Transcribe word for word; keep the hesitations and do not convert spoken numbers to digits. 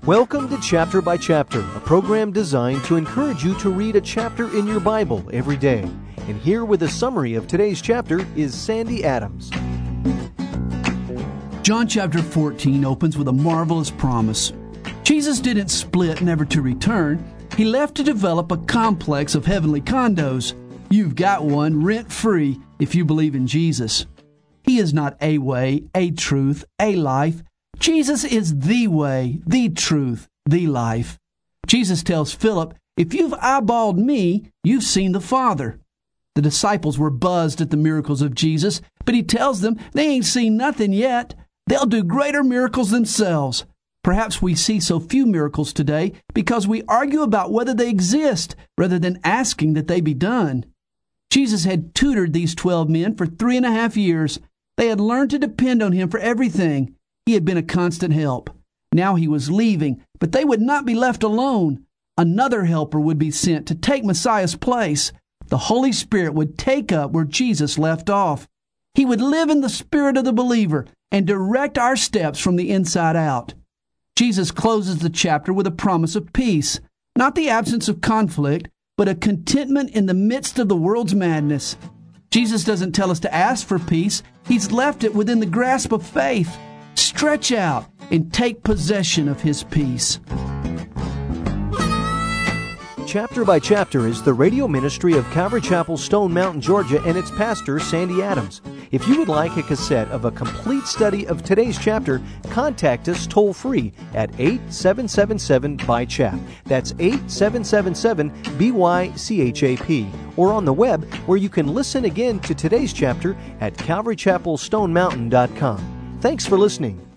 Welcome to Chapter by Chapter, a program designed to encourage you to read a chapter in your Bible every day. And here with a summary of today's chapter is Sandy Adams. John chapter fourteen opens with a marvelous promise. Jesus didn't split never to return. He left to develop a complex of heavenly condos. You've got one rent-free if you believe in Jesus. He is not a way, a truth, a life. Jesus is the way, the truth, the life. Jesus tells Philip, if you've eyeballed me, you've seen the Father. The disciples were buzzed at the miracles of Jesus, but he tells them they ain't seen nothing yet. They'll do greater miracles themselves. Perhaps we see so few miracles today because we argue about whether they exist rather than asking that they be done. Jesus had tutored these twelve men for three and a half years. They had learned to depend on him for everything. He had been a constant help. Now he was leaving, but they would not be left alone. Another helper would be sent to take Messiah's place. The Holy Spirit would take up where Jesus left off. He would live in the spirit of the believer and direct our steps from the inside out. Jesus closes the chapter with a promise of peace, not the absence of conflict, but a contentment in the midst of the world's madness. Jesus doesn't tell us to ask for peace. He's left it within the grasp of faith. Stretch out and take possession of His peace. Chapter by Chapter is the radio ministry of Calvary Chapel, Stone Mountain, Georgia, and its pastor, Sandy Adams. If you would like a cassette of a complete study of today's chapter, contact us toll-free at eight seven seven seven B Y C H A P. That's eight seven seven seven B Y C H A P. Or on the web, where you can listen again to today's chapter at calvary chapel stone mountain dot com. Thanks for listening.